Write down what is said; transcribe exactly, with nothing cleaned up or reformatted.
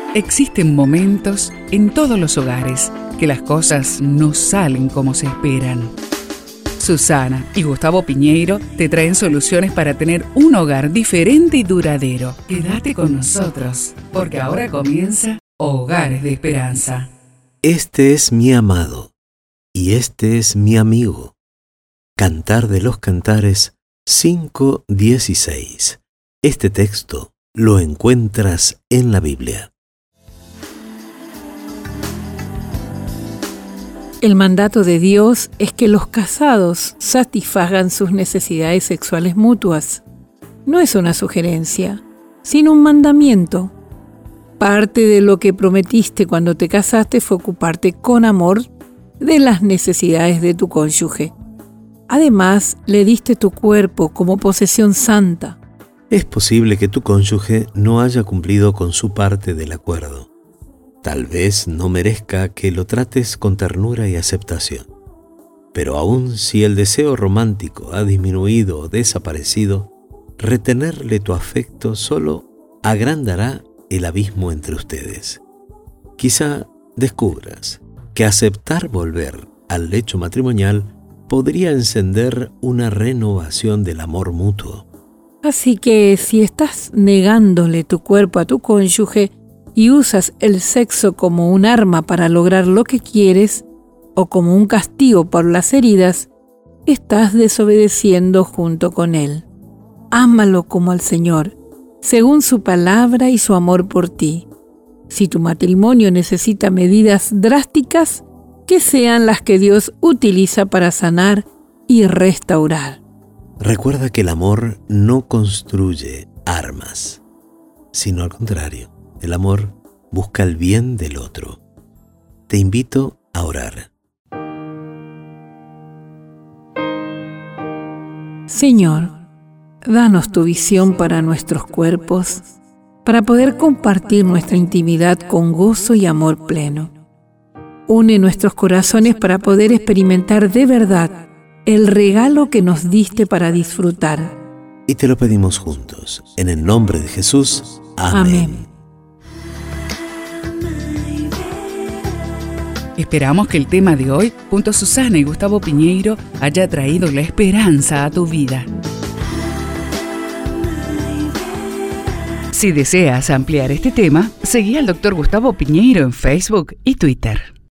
Existen momentos en todos los hogares que las cosas no salen como se esperan. Susana y Gustavo Piñeiro te traen soluciones para tener un hogar diferente y duradero. Quédate con nosotros, porque ahora comienza Hogares de Esperanza. Este es mi amado, y este es mi amigo. Cantar de los Cantares cinco dieciséis. Este texto lo encuentras en la Biblia. El mandato de Dios es que los casados satisfagan sus necesidades sexuales mutuas. No es una sugerencia, sino un mandamiento. Parte de lo que prometiste cuando te casaste fue ocuparte con amor de las necesidades de tu cónyuge. Además, le diste tu cuerpo como posesión santa. Es posible que tu cónyuge no haya cumplido con su parte del acuerdo. Tal vez no merezca que lo trates con ternura y aceptación. Pero aun si el deseo romántico ha disminuido o desaparecido, retenerle tu afecto solo agrandará el abismo entre ustedes. Quizá descubras que aceptar volver al lecho matrimonial podría encender una renovación del amor mutuo. Así que si estás negándole tu cuerpo a tu cónyuge y usas el sexo como un arma para lograr lo que quieres o como un castigo por las heridas, estás desobedeciendo junto con él. Ámalo como al Señor, según su palabra y su amor por ti. Si tu matrimonio necesita medidas drásticas, que sean las que Dios utiliza para sanar y restaurar. Recuerda que el amor no construye armas, sino al contrario. El amor busca el bien del otro. Te invito a orar. Señor, danos tu visión para nuestros cuerpos, para poder compartir nuestra intimidad con gozo y amor pleno. Une nuestros corazones para poder experimentar de verdad el regalo que nos diste para disfrutar. Y te lo pedimos juntos, en el nombre de Jesús. Amén. Amén. Esperamos que el tema de hoy, junto a Susana y Gustavo Piñeiro, haya traído la esperanza a tu vida. Si deseas ampliar este tema, seguí al doctor Gustavo Piñeiro en Facebook y Twitter.